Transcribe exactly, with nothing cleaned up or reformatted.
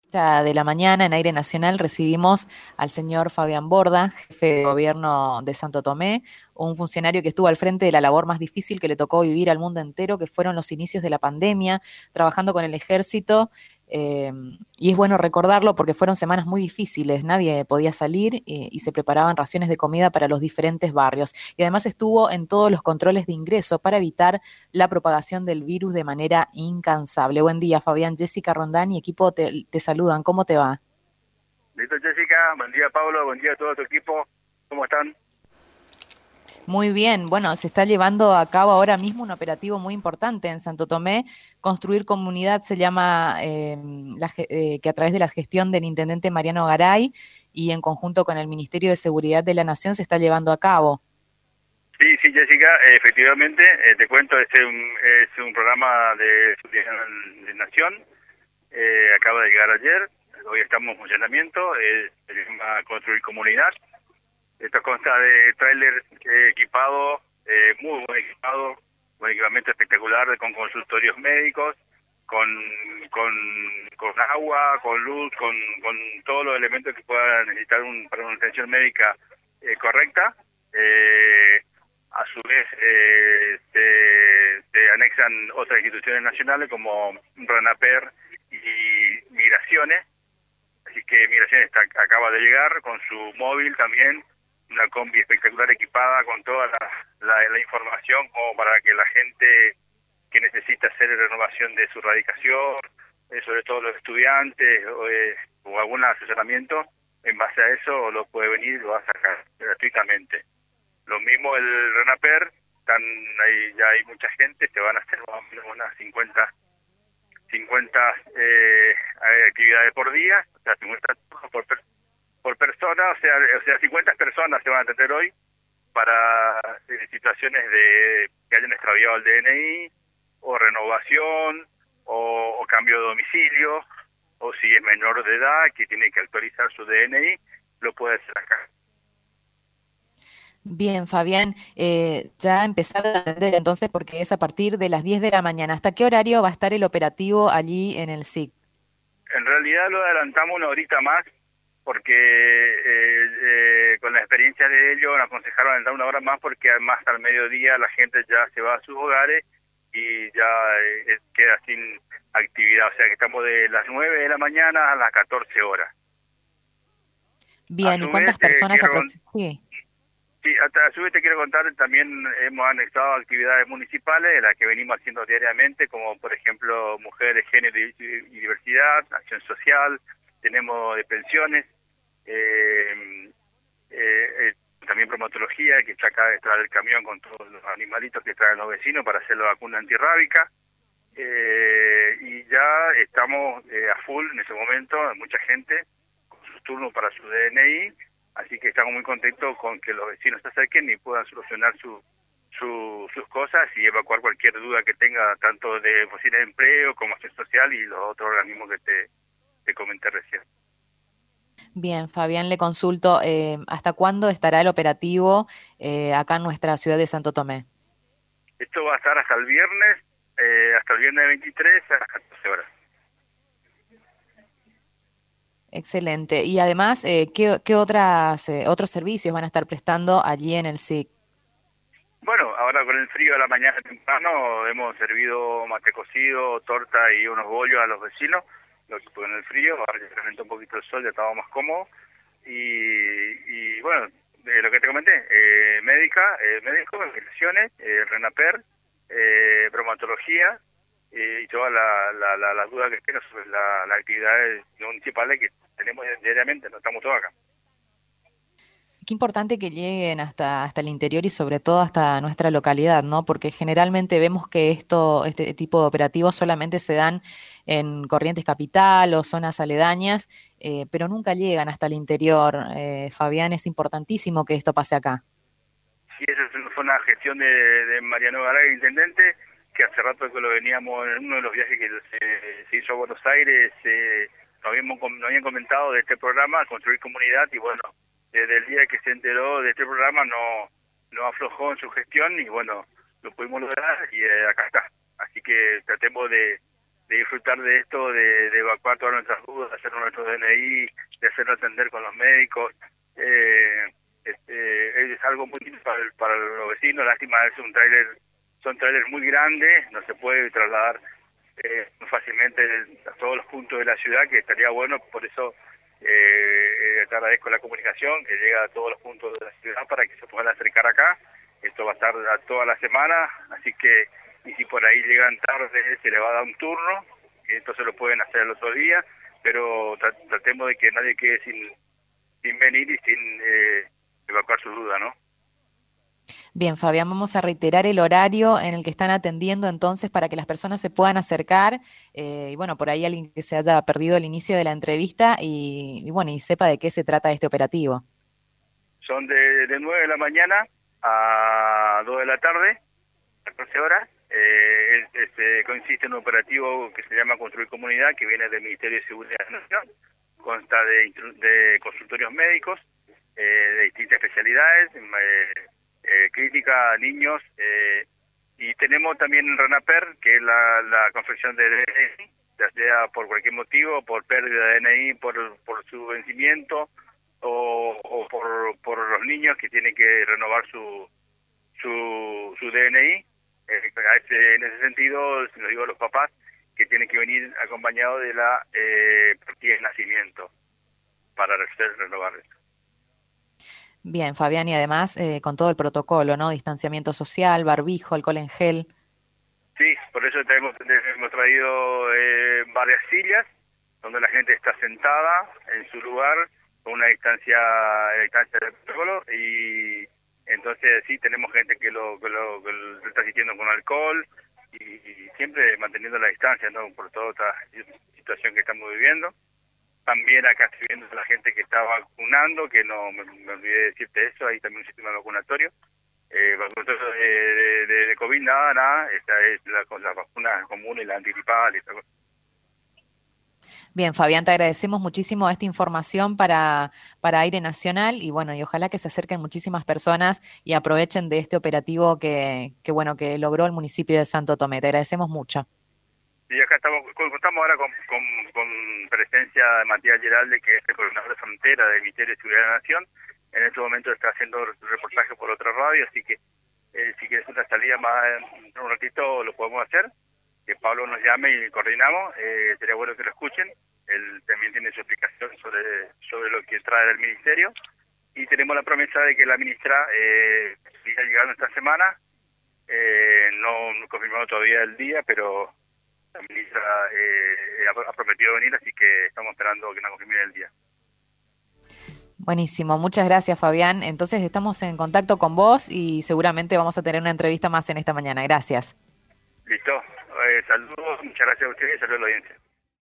De la mañana en Aire Nacional recibimos al señor Fabián Borda, jefe de gobierno de Santo Tomé, un funcionario que estuvo al frente de la labor más difícil que le tocó vivir al mundo entero, que fueron los inicios de la pandemia, trabajando con el ejército. Eh, y es bueno recordarlo porque fueron semanas muy difíciles, nadie podía salir eh, y se preparaban raciones de comida para los diferentes barrios. Y además estuvo en todos los controles de ingreso para evitar la propagación del virus de manera incansable. Buen día, Fabián. Jessica Rondán y equipo te, te saludan. ¿Cómo te va? Listo, Jessica. Buen día, Pablo. Buen día a todo tu equipo. ¿Cómo están? Muy bien. Bueno, se está llevando a cabo ahora mismo un operativo muy importante en Santo Tomé. Construir Comunidad se llama, eh, la ge- eh, que a través de la gestión del intendente Mariano Garay y en conjunto con el Ministerio de Seguridad de la Nación se está llevando a cabo. Sí, sí, Jessica. eh, efectivamente, eh, te cuento, este es un, es un programa de seguridad de Nación. eh, acaba de llegar ayer. Hoy estamos en funcionamiento. eh, se llama Construir Comunidad. Esto consta de tráiler eh, equipado, eh, muy buen equipado, un equipamiento espectacular con consultorios médicos, con, con, con agua, con luz, con, con todos los elementos que pueda necesitar un, para una atención médica eh, correcta. Eh, a su vez, eh, se, se anexan otras instituciones nacionales como RENAPER y Migraciones. Así que Migraciones está, acaba de llegar con su móvil también, una combi espectacular equipada con toda la, la, la información como para que la gente que necesita hacer renovación de su radicación, eh, sobre todo los estudiantes o, eh, o algún asesoramiento, en base a eso lo puede venir y lo va a sacar gratuitamente. Lo mismo el RENAPER, están ahí, ya hay mucha gente, te van a hacer más o menos unas cincuenta cincuenta eh, actividades por día, o sea, cincuenta por, per- por persona, o sea, o sea, cincuenta personas se van a atender hoy para eh, situaciones de que hayan extraviado el D N I, o renovación, o, o cambio de domicilio, o si es menor de edad, que tiene que actualizar su D N I, lo puede hacer acá. Bien, Fabián, eh, ya empezar a atender entonces porque es a partir de las diez de la mañana. ¿Hasta qué horario va a estar el operativo allí en el S I C? En realidad lo adelantamos una horita más porque eh, eh, con la experiencia de ellos nos aconsejaron adelantar una hora más porque además al mediodía la gente ya se va a sus hogares y ya eh, queda sin actividad. O sea que estamos de las nueve de la mañana a las catorce horas. A Bien, ¿y su vez, cuántas eh, personas quiero aproximadamente? Sí. sí, a, a su vez te quiero contar, también hemos anexado actividades municipales, de las que venimos haciendo diariamente, como por ejemplo mujeres, género y, y diversidad, acción social, tenemos de pensiones, eh, eh, eh, también bromatología, que está acá detrás del camión con todos los animalitos que traen los vecinos para hacer la vacuna antirrábica. Eh, y ya estamos eh, a full en ese momento, mucha gente con sus turnos para su D N I, así que estamos muy contentos con que los vecinos se acerquen y puedan solucionar su, su, sus cosas y evacuar cualquier duda que tenga, tanto de oficina de empleo como acción social y los otros organismos que te, te comenté recién. Bien, Fabián, le consulto, eh, ¿hasta cuándo estará el operativo eh, acá en nuestra ciudad de Santo Tomé? Esto va a estar hasta el viernes, eh, hasta el viernes veintitrés a las catorce horas. Excelente. Y además, eh, ¿qué, qué otras, eh, otros servicios van a estar prestando allí en el S I C? Bueno, ahora con el frío de la mañana temprano hemos servido mate cocido, torta y unos bollos a los vecinos, lo que en el frío, ahora ya calentó un poquito el sol, ya estaba más cómodo. Y, y bueno, de lo que te comenté, eh, médica, eh, médico, infecciones, eh, RENAPER, eh, bromatología, eh, y todas la, la, la- las dudas que tengas sobre la- las actividades municipales que tenemos diariamente, no estamos todos acá. Qué importante que lleguen hasta, hasta el interior y sobre todo hasta nuestra localidad, ¿no? Porque generalmente vemos que esto, este tipo de operativos solamente se dan en Corrientes Capital o zonas aledañas, eh, pero nunca llegan hasta el interior. Eh, Fabián, es importantísimo que esto pase acá. Sí, esa es una- fue una gestión de, de Mariano Garay, el intendente, que hace rato que lo veníamos en uno de los viajes que se, se hizo a Buenos Aires, eh, nos, habíamos, com- nos habían comentado de este programa, Construir Comunidad, y bueno, desde el día que se enteró de este programa no, no aflojó en su gestión y bueno, lo pudimos lograr y eh, acá está. Así que tratemos de, de disfrutar de esto, de, de evacuar todas nuestras dudas, de hacer nuestro D N I, de hacerlo atender con los médicos. Eh, este, es algo muy lindo para, el- para los vecinos. Lástima, es un tráiler, son trailers muy grandes, no se puede trasladar eh, fácilmente a todos los puntos de la ciudad, que estaría bueno. Por eso eh, eh, te agradezco la comunicación que llega a todos los puntos de la ciudad para que se puedan acercar acá. Esto va a estar a toda la semana, así que, y si por ahí llegan tarde, se le va a dar un turno, y entonces lo pueden hacer el otro día, pero tra- tratemos de que nadie quede sin, sin venir y sin eh, evacuar su duda, ¿no? Bien, Fabián, vamos a reiterar el horario en el que están atendiendo entonces para que las personas se puedan acercar eh, y bueno, por ahí alguien que se haya perdido el inicio de la entrevista y, y bueno, y sepa de qué se trata este operativo. Son de, de nueve de la mañana a dos de la tarde, catorce horas. Eh, es- este, consiste en un operativo que se llama Construir Comunidad, que viene del Ministerio de Seguridad de la Nación. Consta de, instru- de consultorios médicos eh, de distintas especialidades, eh, eh, crítica, niños, eh, y tenemos también en RENAPER, que es la, la confección de D N I, ya sea por cualquier motivo, por pérdida de D N I, por, por su vencimiento, o, o por, por los niños que tienen que renovar su, su, su D N I. Eh, a ese- en ese sentido, se lo digo a los papás, que tienen que venir acompañados de la eh, partida de nacimiento para hacer renovar esto. Bien, Fabián, y además eh, con todo el protocolo, ¿no? Distanciamiento social, barbijo, alcohol en gel. Sí, por eso te hemos, te hemos traído eh, varias sillas donde la gente está sentada en su lugar con una distancia, distancia de protocolo, y entonces sí tenemos gente que lo, que lo, que lo está asistiendo con alcohol y, y siempre manteniendo la distancia, ¿no? Por toda esta situación que estamos viviendo. También acá estoy viendo a la gente que está vacunando, que no me, me olvidé de decirte eso, hay también un sistema vacunatorio. Eh, vacunatorio de, de, de, de COVID, nada, nada, esta es la, con las vacunas comunes, la antigripal y todo. Bien, Fabián, te agradecemos muchísimo esta información para, para Aire Nacional y bueno, y ojalá que se acerquen muchísimas personas y aprovechen de este operativo que, que bueno, que logró el municipio de Santo Tomé. Te agradecemos mucho. Y acá estamos, contamos ahora con, con, con presencia de Matías Geralde, que es el coordinador de frontera del Ministerio de Seguridad de la Nación. En este momento está haciendo reportaje por otra radio, así que eh, si quieres una salida más en un ratito lo podemos hacer. Que Pablo nos llame y coordinamos. Eh, sería bueno que lo escuchen. Él también tiene su explicación sobre, sobre lo que trae del Ministerio. Y tenemos la promesa de que la ministra eh, siga llegando esta semana. Eh, no, no confirmado todavía el día, pero la ministra eh, ha, ha prometido venir, así que estamos esperando que nos confirme el día. Buenísimo, muchas gracias, Fabián. Entonces estamos en contacto con vos y seguramente vamos a tener una entrevista más en esta mañana. Gracias. Listo. Eh, saludos, muchas gracias a ustedes y saludos a la audiencia.